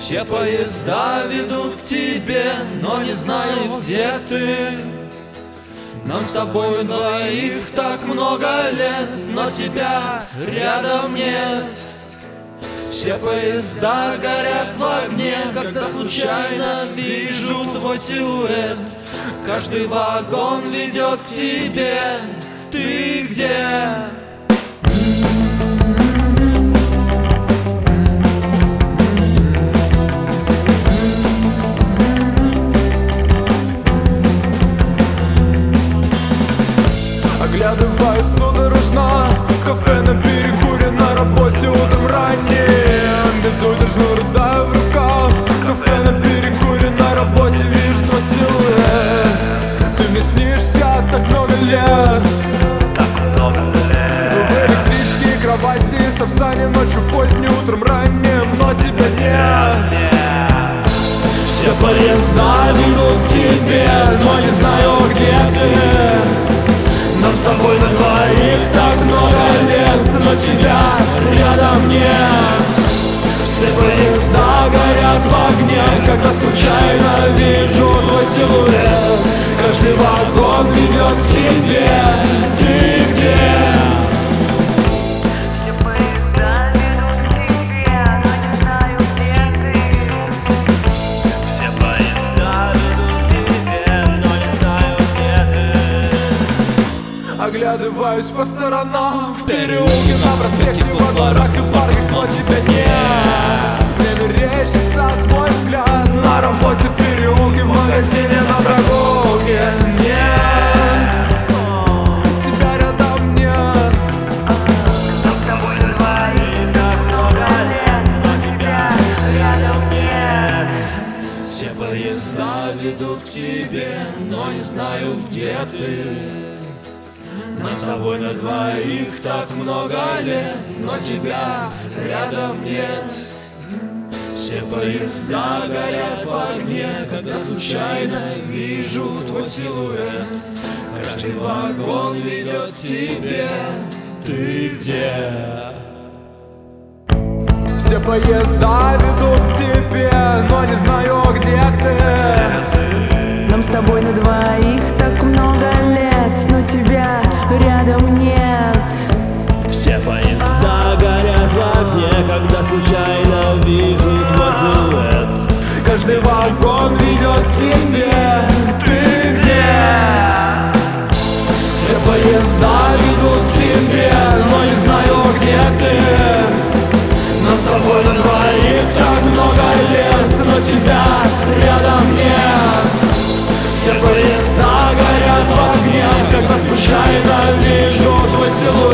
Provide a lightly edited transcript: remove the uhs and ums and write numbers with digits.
Все поезда ведут к тебе, но не знаю, где ты. Нам с тобой двоих так много лет, но тебя рядом нет. Все поезда горят в огне, когда случайно вижу твой силуэт. Каждый вагон ведет к тебе. Ты где? Оглядываюсь судорожно, кафе на перекуре, на работе утром ранним. Безудержно рыдаю в рукав, кафе на перекуре, на работе вижу твой силуэт. Ты мне снишься так много лет. В электричке, кровати, сапсане, ночью поздней, утром ранним, но тебя нет. Все поезда ведут к тебе, но не знаю, где ты. Нам с тобой на двоих так много лет, но тебя рядом нет. Все поезда горят в огне, когда случайно вижу твой силуэт. Каждый вагон ведет к тебе. Ты где? Все поезда ведут к тебе, но не знаю, где ты. Все поезда ведут к тебе, но не знаю, где ты. Оглядываюсь по сторонам, в переулке, на проспекте, во дворах и парках, но тебя нет. Мне мерещится твой взгляд на работе, в переулке, в магазине, на прогулке. Нет, тебя рядом нет. Нам с тобой на двоих так много лет, но тебя рядом нет. Все поезда ведут к тебе, но не знаю, где ты. Нам с тобой на двоих так много лет, но тебя рядом нет. Все поезда горят в огне, когда случайно вижу твой силуэт. Каждый вагон ведет к тебе. Ты где? Все поезда ведут к тебе, но не знаю, где ты. Нам с тобой на двоих так много лет, но тебя рядом нет. Все поезда горят в огне, когда случайно вижу твой силуэт. Каждый вагон ведет к тебе. Ты где? Все поезда ведут к тебе, но не знаю, где ты. Нам с тобой на двоих так много лет, но тебя рядом нет. Все поезда горят в огне, когда случайно вижу твой силуэт.